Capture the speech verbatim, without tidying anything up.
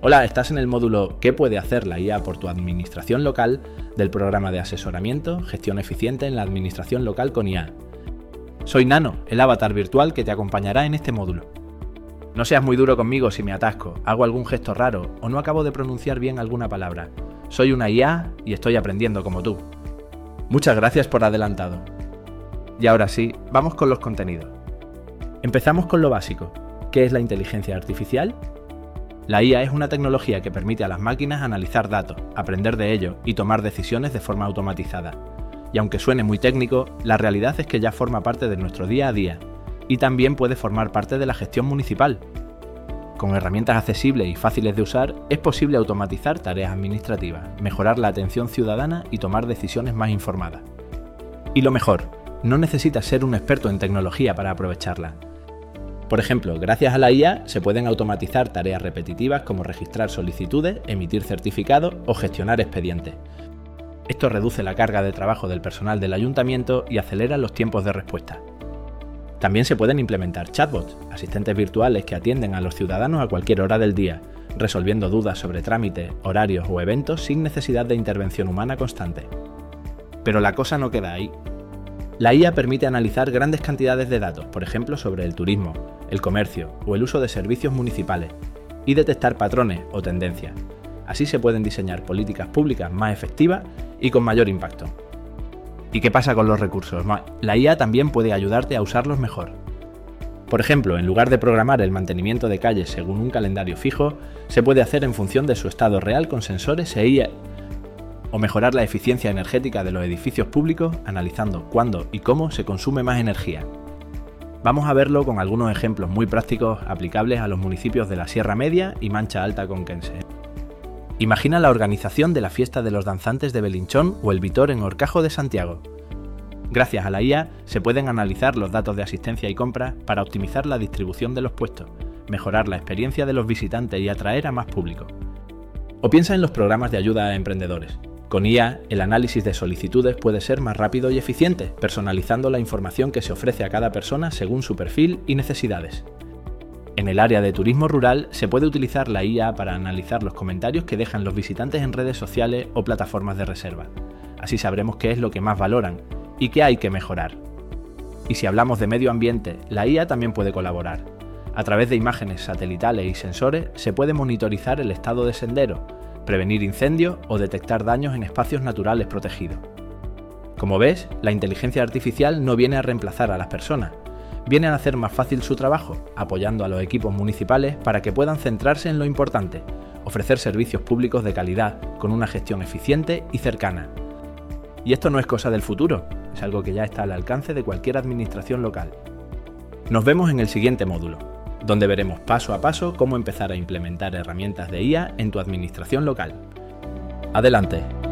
Hola, estás en el módulo ¿Qué puede hacer la I A por tu administración local? Del programa de asesoramiento, gestión eficiente en la administración local con I A. Soy Nano, el avatar virtual que te acompañará en este módulo. No seas muy duro conmigo si me atasco, hago algún gesto raro o no acabo de pronunciar bien alguna palabra. Soy una I A y estoy aprendiendo como tú. Muchas gracias por adelantado. Y ahora sí, vamos con los contenidos. Empezamos con lo básico. ¿Qué es la inteligencia artificial? La I A es una tecnología que permite a las máquinas analizar datos, aprender de ellos y tomar decisiones de forma automatizada. Y aunque suene muy técnico, la realidad es que ya forma parte de nuestro día a día y también puede formar parte de la gestión municipal. Con herramientas accesibles y fáciles de usar, es posible automatizar tareas administrativas, mejorar la atención ciudadana y tomar decisiones más informadas. Y lo mejor, no necesitas ser un experto en tecnología para aprovecharla. Por ejemplo, gracias a la I A se pueden automatizar tareas repetitivas como registrar solicitudes, emitir certificados o gestionar expedientes. Esto reduce la carga de trabajo del personal del ayuntamiento y acelera los tiempos de respuesta. También se pueden implementar chatbots, asistentes virtuales que atienden a los ciudadanos a cualquier hora del día, resolviendo dudas sobre trámites, horarios o eventos sin necesidad de intervención humana constante. Pero la cosa no queda ahí. La I A permite analizar grandes cantidades de datos, por ejemplo sobre el turismo, el comercio o el uso de servicios municipales, y detectar patrones o tendencias. Así se pueden diseñar políticas públicas más efectivas y con mayor impacto. ¿Y qué pasa con los recursos? La I A también puede ayudarte a usarlos mejor. Por ejemplo, en lugar de programar el mantenimiento de calles según un calendario fijo, se puede hacer en función de su estado real con sensores e I A. O mejorar la eficiencia energética de los edificios públicos analizando cuándo y cómo se consume más energía. Vamos a verlo con algunos ejemplos muy prácticos aplicables a los municipios de la Sierra Media y Mancha Alta conquense. Imagina la organización de la fiesta de los danzantes de Belinchón o el Vitor en Horcajo de Santiago. Gracias a la I A se pueden analizar los datos de asistencia y compra para optimizar la distribución de los puestos, mejorar la experiencia de los visitantes y atraer a más público. O piensa en los programas de ayuda a emprendedores. Con I A, el análisis de solicitudes puede ser más rápido y eficiente, personalizando la información que se ofrece a cada persona según su perfil y necesidades. En el área de turismo rural se puede utilizar la I A para analizar los comentarios que dejan los visitantes en redes sociales o plataformas de reserva. Así sabremos qué es lo que más valoran y qué hay que mejorar. Y si hablamos de medio ambiente, la I A también puede colaborar. A través de imágenes satelitales y sensores se puede monitorizar el estado de sendero, prevenir incendios o detectar daños en espacios naturales protegidos. Como ves, la inteligencia artificial no viene a reemplazar a las personas, viene a hacer más fácil su trabajo, apoyando a los equipos municipales para que puedan centrarse en lo importante, ofrecer servicios públicos de calidad, con una gestión eficiente y cercana. Y esto no es cosa del futuro, es algo que ya está al alcance de cualquier administración local. Nos vemos en el siguiente módulo, donde veremos paso a paso cómo empezar a implementar herramientas de I A en tu administración local. Adelante.